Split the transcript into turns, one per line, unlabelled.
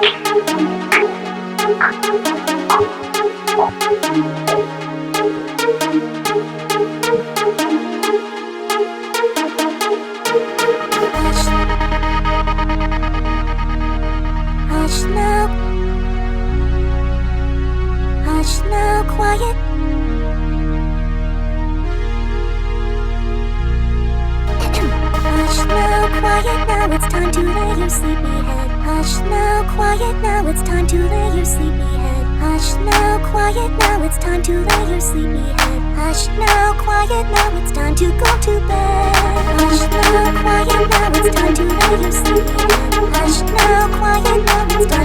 Hush now, quiet. Hush now, quiet. Now it's time to lay your sleepy head. Hush now, quiet. Now it's time to lay your sleepy head. Hush now, quiet. Now it's time to lay your sleepy head. Hush now, quiet. Now it's time to go to bed. Hush now, quiet. Now it's time to lay your sleepy head. Hush now, quiet. Now it's time